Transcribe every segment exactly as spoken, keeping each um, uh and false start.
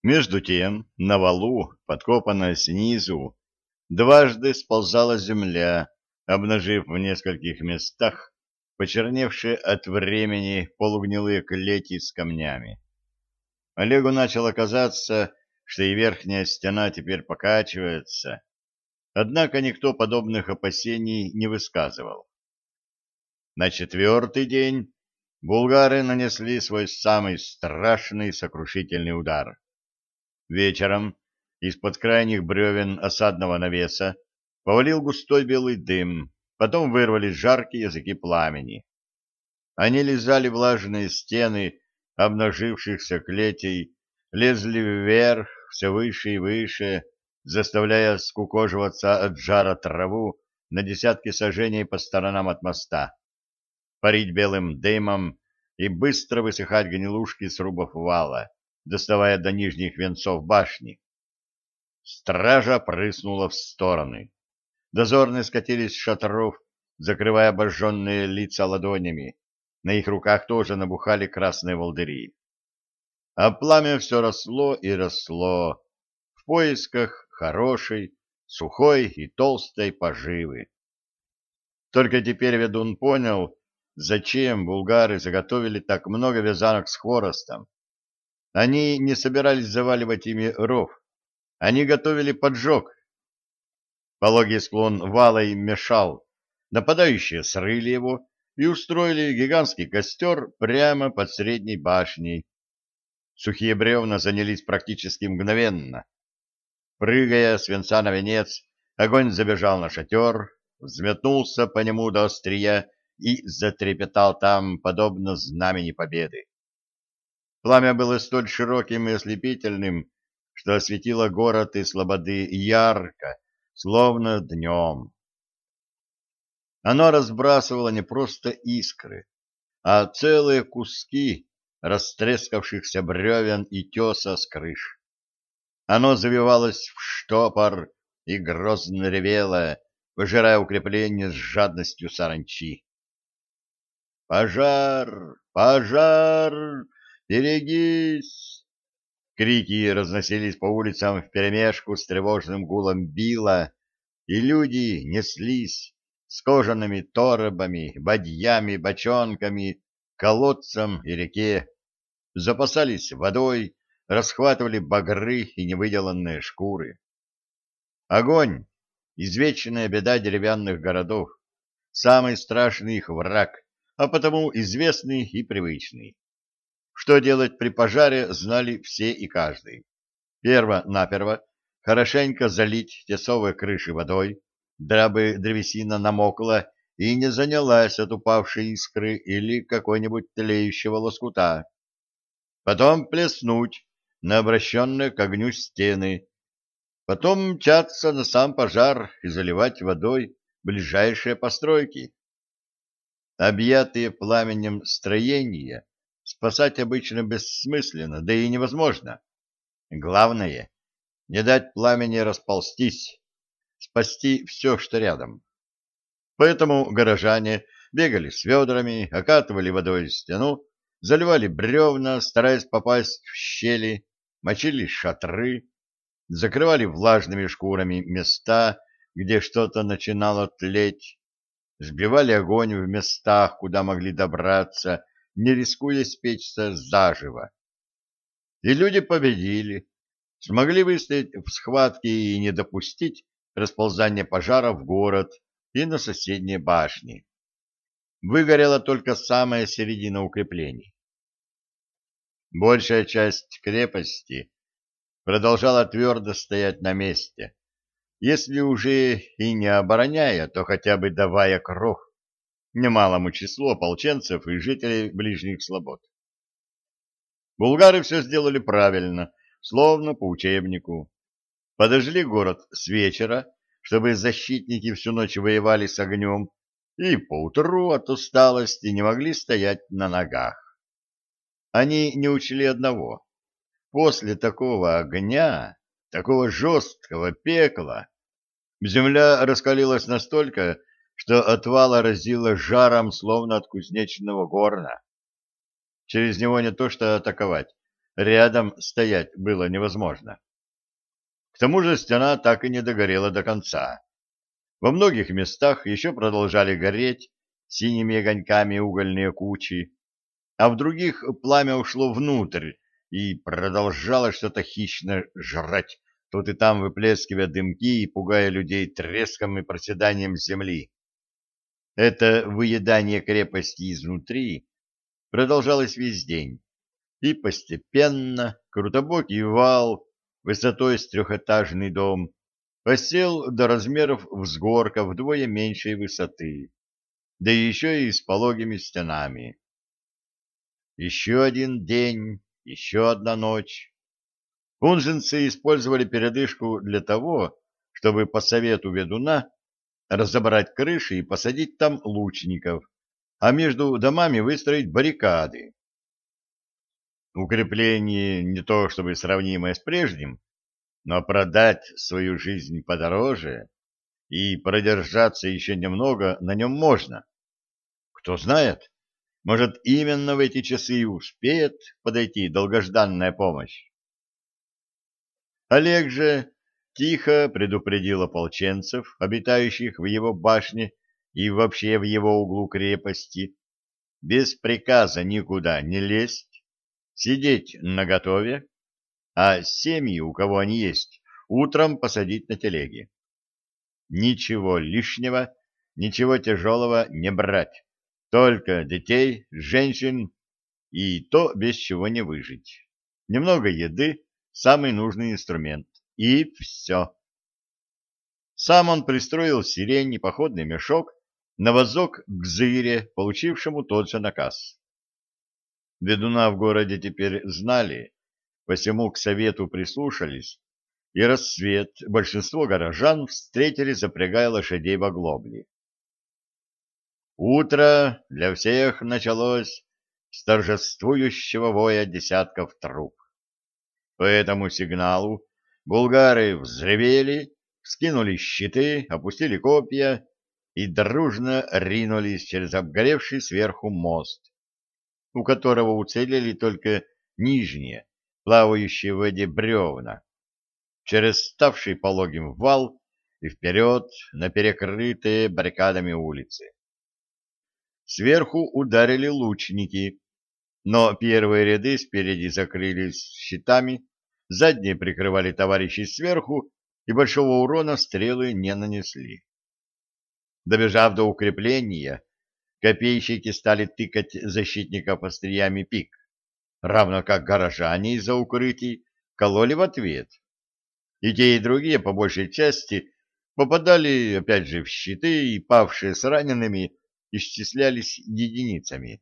Между тем, на валу, подкопанная снизу, дважды сползала земля, обнажив в нескольких местах почерневшие от времени полугнилые клети с камнями. Олегу начало казаться, что и верхняя стена теперь покачивается, однако никто подобных опасений не высказывал. На четвертый день булгары нанесли свой самый страшный сокрушительный удар. Вечером из-под крайних бревен осадного навеса повалил густой белый дым, потом вырвались жаркие языки пламени. Они лизали влажные стены обнажившихся клетей, лезли вверх, все выше и выше, заставляя скукоживаться от жара траву на десятки саженей по сторонам от моста, парить белым дымом и быстро высыхать гнилушки срубов вала, доставая до нижних венцов башни. Стража прыснула в стороны. Дозорные скатились с шатров, закрывая обожженные лица ладонями. На их руках тоже набухали красные волдыри. А пламя все росло и росло в поисках хорошей, сухой и толстой поживы. Только теперь ведун понял, зачем булгары заготовили так много вязанок с хворостом. Они не собирались заваливать ими ров, они готовили поджог. Пологий склон вала им мешал, нападающие срыли его и устроили гигантский костер прямо под средней башней. Сухие бревна занялись практически мгновенно. Прыгая с венца на венец, огонь забежал на шатер, взметнулся по нему до острия и затрепетал там, подобно знамени победы. Пламя было столь широким и ослепительным, что осветило город и слободы ярко, словно днем. Оно разбрасывало не просто искры, а целые куски растрескавшихся бревен и теса с крыш. Оно завивалось в штопор и грозно ревело, пожирая укрепления с жадностью саранчи. «Пожар! Пожар! Берегись!» Крики разносились по улицам вперемешку с тревожным гулом била, и люди неслись с кожаными торобами, бадьями, бочонками, колодцам и реке, запасались водой, расхватывали багры и невыделанные шкуры. Огонь — извечная беда деревянных городов, самый страшный их враг, а потому известный и привычный. Что делать при пожаре, знали все и каждый. Перво-наперво хорошенько залить тесовые крыши водой, дабы древесина намокла и не занялась от упавшей искры или какой-нибудь тлеющего лоскута. Потом плеснуть на обращенные к огню стены, потом мчаться на сам пожар и заливать водой ближайшие постройки. Объятые пламенем строения спасать обычно бессмысленно, да и невозможно. Главное — не дать пламени расползтись, спасти все, что рядом. Поэтому горожане бегали с ведрами, окатывали водой стену, заливали бревна, стараясь попасть в щели, мочили шатры, закрывали влажными шкурами места, где что-то начинало тлеть, сбивали огонь в местах, куда могли добраться, не рискуя спечься заживо. И люди победили, смогли выстоять в схватке и не допустить расползания пожара в город и на соседние башни. Выгорела только самая середина укреплений. Большая часть крепости продолжала твердо стоять на месте, если уже и не обороняя, то хотя бы давая кров немалому числу ополченцев и жителей ближних слобод. Булгары все сделали правильно, словно по учебнику. Подожгли город с вечера, чтобы защитники всю ночь воевали с огнем, и поутру от усталости не могли стоять на ногах. Они не учли одного. После такого огня, такого жесткого пекла, земля раскалилась настолько, что от вала разило жаром, словно от кузнечного горна. Через него не то что атаковать, рядом стоять было невозможно. К тому же стена так и не догорела до конца. Во многих местах еще продолжали гореть синими огоньками угольные кучи, а в других пламя ушло внутрь и продолжало что-то хищно жрать, тут и там выплескивая дымки и пугая людей треском и проседанием земли. Это выедание крепости изнутри продолжалось весь день, и постепенно крутобокий вал высотой с трехэтажный дом осел до размеров взгорка вдвое меньшей высоты, да еще и с пологими стенами. Еще один день, еще одна ночь. Унженцы использовали передышку для того, чтобы по совету ведуна разобрать крыши и посадить там лучников, а между домами выстроить баррикады. Укрепление не то чтобы сравнимое с прежним, но продать свою жизнь подороже и продержаться еще немного на нем можно. Кто знает, может, именно в эти часы и успеет подойти долгожданная помощь. Олег же тихо предупредил ополченцев, обитающих в его башне и вообще в его углу крепости, без приказа никуда не лезть, сидеть наготове, а семьи, у кого они есть, утром посадить на телеги. Ничего лишнего, ничего тяжелого не брать, только детей, женщин и то, без чего не выжить. Немного еды, самый нужный инструмент, и все. Сам он пристроил сирень и походный мешок на возок к Зыре, получившему тот же наказ. Ведуна в городе теперь знали, посему к совету прислушались, и рассвет большинство горожан встретили, запрягая лошадей в оглобли. Утро для всех началось с торжествующего воя десятков труб. По этому сигналу булгары взревели, вскинули щиты, опустили копья и дружно ринулись через обгоревший сверху мост, у которого уцелели только нижние, плавающие в воде бревна, через ставший пологим вал и вперед на перекрытые баррикадами улицы. Сверху ударили лучники, но первые ряды спереди закрылись щитами, задние прикрывали товарищей сверху, и большого урона стрелы не нанесли. Добежав до укрепления, копейщики стали тыкать защитников остриями пик, равно как горожане из-за укрытий кололи в ответ. И те, и другие, по большей части, попадали, опять же, в щиты, и павшие с ранеными исчислялись единицами.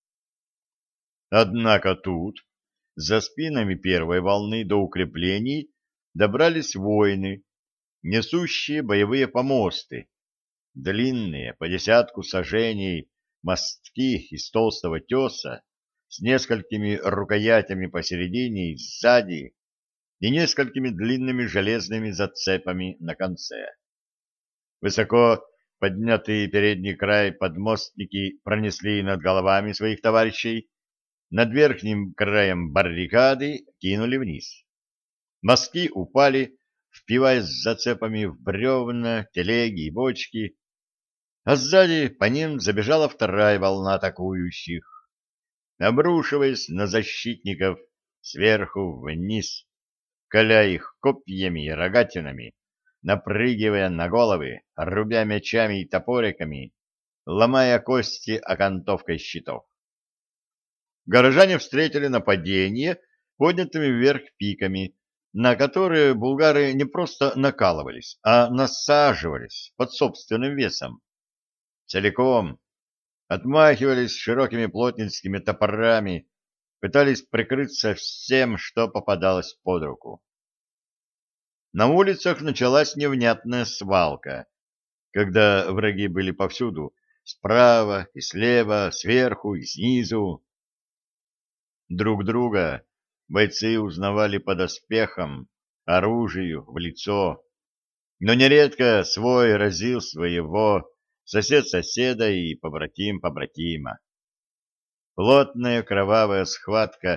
Однако тут, за спинами первой волны до укреплений, добрались воины, несущие боевые помосты, длинные, по десятку саженей, мостки из толстого теса, с несколькими рукоятями посередине и сзади, и несколькими длинными железными зацепами на конце. Высоко поднятый передний край подмостники пронесли над головами своих товарищей, над верхним краем баррикады кинули вниз. Мостки упали, впиваясь зацепами в бревна, телеги и бочки, а сзади по ним забежала вторая волна атакующих, обрушиваясь на защитников сверху вниз, коля их копьями и рогатинами, напрыгивая на головы, рубя мечами и топориками, ломая кости окантовкой щитов. Горожане встретили нападение поднятыми вверх пиками, на которые булгары не просто накалывались, а насаживались под собственным весом. Целиком отмахивались широкими плотницкими топорами, пытались прикрыться всем, что попадалось под руку. На улицах началась невнятная свалка, когда враги были повсюду, справа и слева, сверху и снизу. Друг друга бойцы узнавали по доспехам, оружию, в лицо, но нередко свой разил своего, сосед соседа и побратим побратима. Плотная кровавая схватка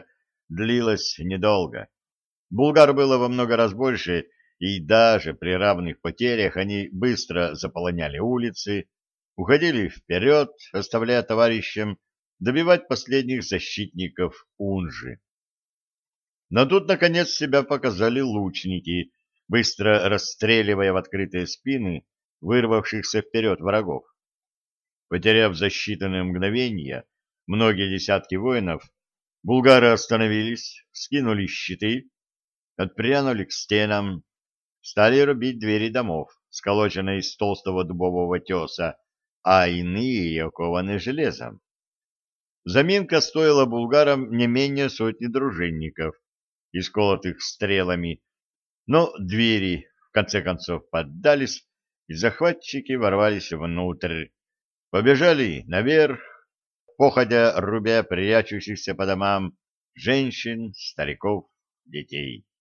длилась недолго. Булгар было во много раз больше, и даже при равных потерях они быстро заполоняли улицы, уходили вперед, оставляя товарищам добивать последних защитников Унжи. Но тут, наконец, себя показали лучники, быстро расстреливая в открытые спины вырвавшихся вперед врагов. Потеряв за считанные мгновения многие десятки воинов, булгары остановились, скинули щиты, отпрянули к стенам, стали рубить двери домов, сколоченные из толстого дубового теса, а иные окованы железом. Заминка стоила булгарам не менее сотни дружинников, исколотых стрелами, но двери в конце концов поддались, и захватчики ворвались внутрь, побежали наверх, походя рубя прячущихся по домам женщин, стариков, детей.